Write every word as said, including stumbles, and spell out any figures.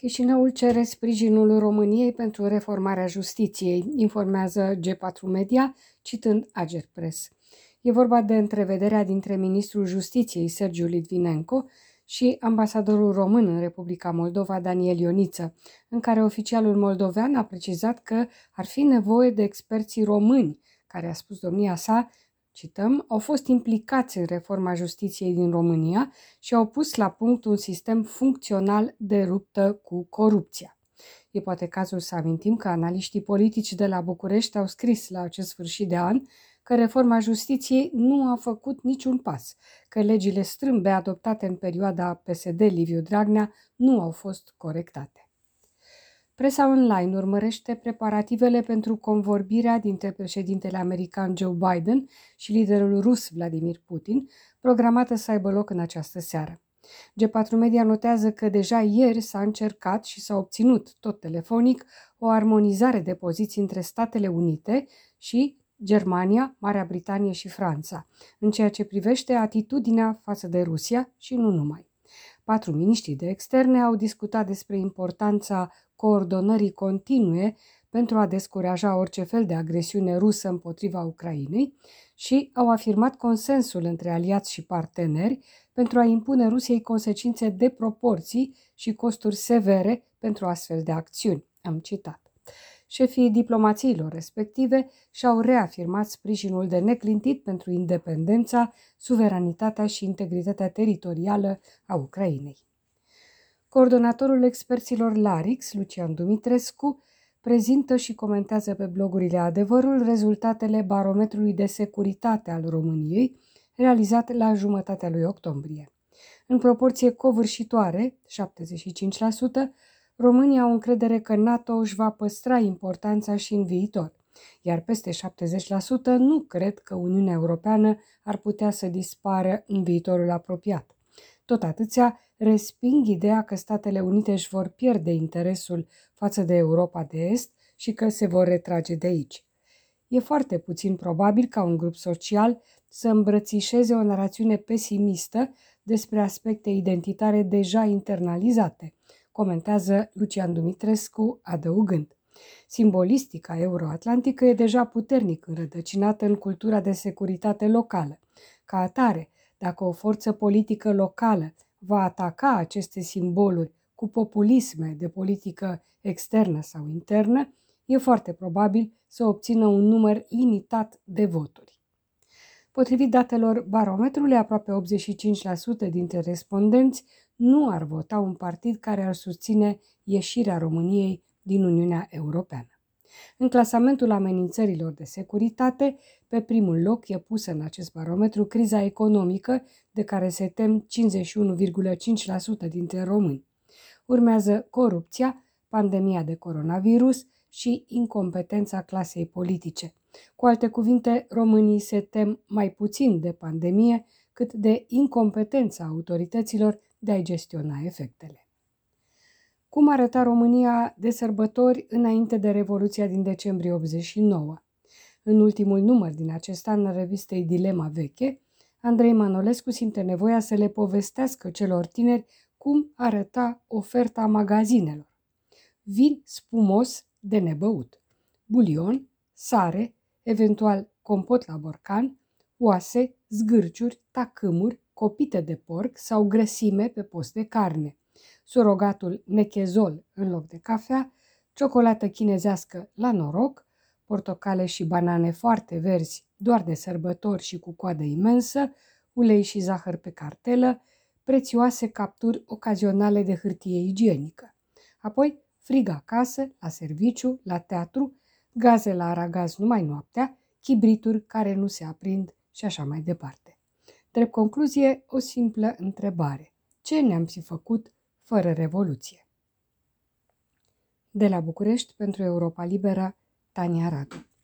Chișinăul cere sprijinul României pentru reformarea justiției, informează G patru Media, citând Agerpres. E vorba de întrevederea dintre ministrul Justiției, Sergiu Litvinenko, și ambasadorul român în Republica Moldova, Daniel Ioniță, în care oficialul moldovean a precizat că ar fi nevoie de experții români, care, a spus domnia sa, cităm, au fost implicați în reforma justiției din România și au pus la punct un sistem funcțional de luptă cu corupția. E poate cazul să amintim că analiștii politici de la București au scris la acest sfârșit de an că reforma justiției nu a făcut niciun pas, că legile strâmbe adoptate în perioada P S D-Liviu Dragnea nu au fost corectate. Presa online urmărește preparativele pentru convorbirea dintre președintele american Joe Biden și liderul rus Vladimir Putin, programată să aibă loc în această seară. G patru Media notează că deja ieri s-a încercat și s-a obținut, tot telefonic, o armonizare de poziții între Statele Unite și Germania, Marea Britanie și Franța, în ceea ce privește atitudinea față de Rusia și nu numai. Patru miniștri de externe au discutat despre importanța coordonării continue pentru a descuraja orice fel de agresiune rusă împotriva Ucrainei și au afirmat consensul între aliați și parteneri pentru a impune Rusiei consecințe de proporții și costuri severe pentru astfel de acțiuni. Am citat. Șefii diplomațiilor respective și-au reafirmat sprijinul de neclintit pentru independența, suveranitatea și integritatea teritorială a Ucrainei. Coordonatorul experților Larix, Lucian Dumitrescu, prezintă și comentează pe blogurile Adevărul rezultatele barometrului de securitate al României, realizat la jumătatea lui octombrie. În proporție covârșitoare, șaptezeci și cinci la sută, românii au încredere că NATO își va păstra importanța și în viitor, iar peste șaptezeci la sută nu cred că Uniunea Europeană ar putea să dispară în viitorul apropiat. Tot atâția resping ideea că Statele Unite își vor pierde interesul față de Europa de Est și că se vor retrage de aici. E foarte puțin probabil ca un grup social să îmbrățișeze o narațiune pesimistă despre aspecte identitare deja internalizate, comentează Lucian Dumitrescu, adăugând. Simbolistica euroatlantică e deja puternic înrădăcinată în cultura de securitate locală. Ca atare, dacă o forță politică locală va ataca aceste simboluri cu populisme de politică externă sau internă, e foarte probabil să obțină un număr limitat de voturi. Potrivit datelor barometrului, aproape optzeci și cinci la sută dintre respondenți nu ar vota un partid care ar susține ieșirea României din Uniunea Europeană. În clasamentul amenințărilor de securitate, pe primul loc e pusă în acest barometru criza economică, de care se tem cincizeci și unu virgulă cinci la sută dintre români. Urmează corupția, pandemia de coronavirus și incompetența clasei politice. Cu alte cuvinte, românii se tem mai puțin de pandemie cât de incompetența autorităților de a gestiona efectele. Cum arăta România de sărbători înainte de Revoluția din decembrie optzeci și nouă? În ultimul număr din acest an al revistei Dilema Veche, Andrei Manolescu simte nevoia să le povestească celor tineri cum arăta oferta magazinelor. Vin spumos de nebăut, bulion, sare, eventual compot la borcan, oase, zgârciuri, tacâmuri, copite de porc sau grăsime pe post de carne, surogatul nechezol în loc de cafea, ciocolată chinezească la noroc, portocale și banane foarte verzi doar de sărbători și cu coadă imensă, ulei și zahăr pe cartelă, prețioase capturi ocazionale de hârtie igienică. Apoi frig acasă, la serviciu, la teatru, gaze la aragaz numai noaptea, chibrituri care nu se aprind și așa mai departe. Drept concluzie, o simplă întrebare. Ce ne-am fi făcut fără Revoluție? De la București, pentru Europa Liberă, Tania Radu.